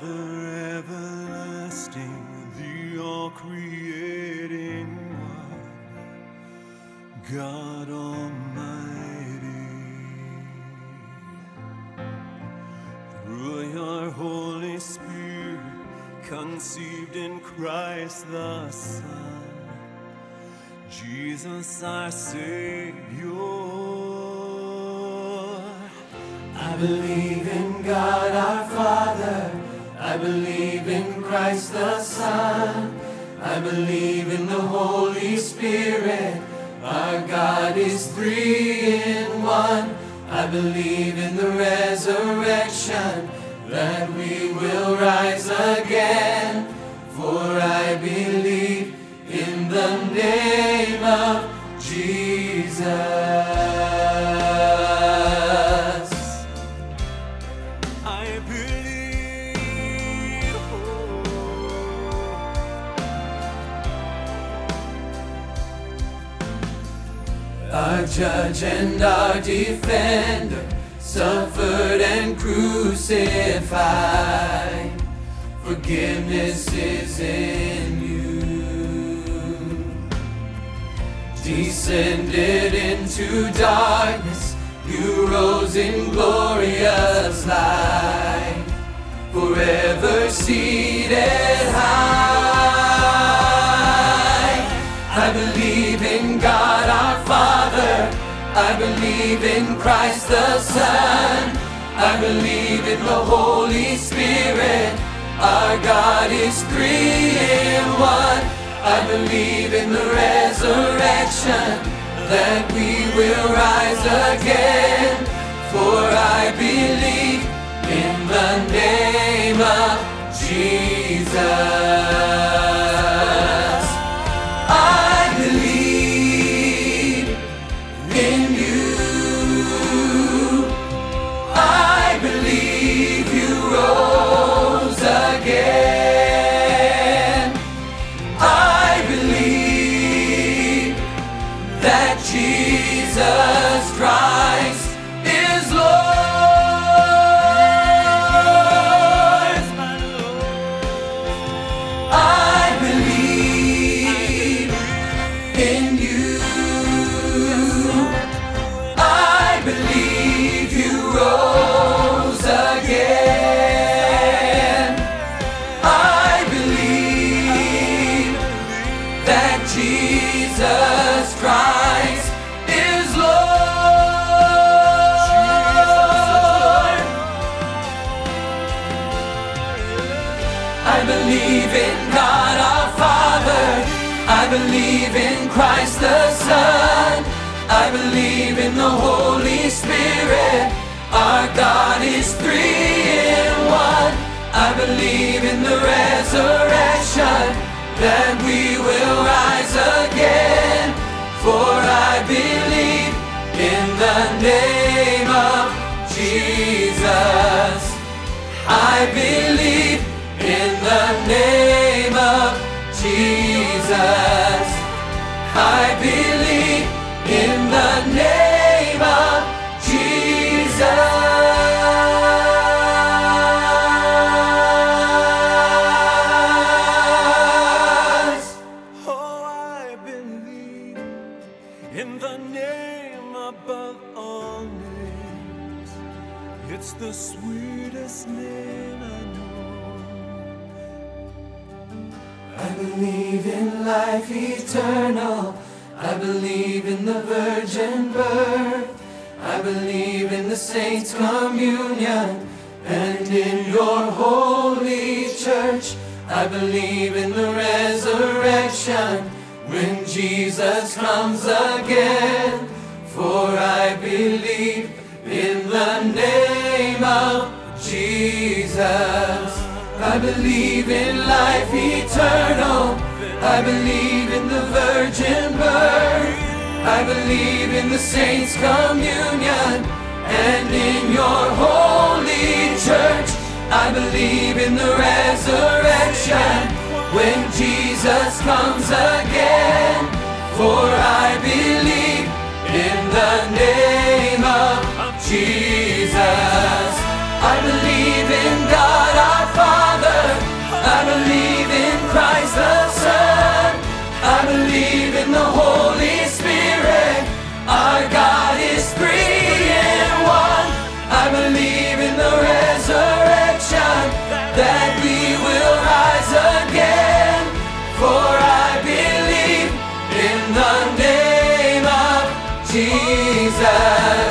Father everlasting, the all-creating one, God Almighty. Through your Holy Spirit, conceived in Christ the Son, Jesus our Savior. I believe in God our Father, I believe in Christ the Son, I believe in the Holy Spirit, our God is three in one. I believe in the resurrection, that we will rise again, for I believe in the name of Jesus. I believe, Our judge and our defender, suffered and crucified. Forgiveness is in you. Descended into darkness, you rose in glorious light. Forever seated high. I believe in God our Father, I believe in Christ the Son, I believe in the Holy Spirit, our God is three in one. I believe in the resurrection, that we will rise again, for I believe in the name of Jesus. I believe in you. I believe you rose again. I believe that Jesus Christ is Lord. I believe in you. I believe you rose again. I believe that Jesus Christ is Lord. I believe in God our Father, I believe in Christ the Son, I believe in the Holy Spirit, our God is three in one. I believe in the resurrection, that we will rise again, for I believe in the name of Jesus. I believe in the name of Jesus. I believe in the name of Jesus. oh, I believe in the name above all names. It's the sweetest name I know. I believe in life eternal, I believe in the virgin birth, I believe in the saints' communion, and in your holy church. I believe in the resurrection, when Jesus comes again, for I believe in the name of Jesus. I believe in life eternal, I believe in the virgin birth, I believe in the saints' communion, and in your holy church. I believe in the resurrection, when Jesus comes again, for I believe in the name of Jesus. I believe in God our Father, Jesus,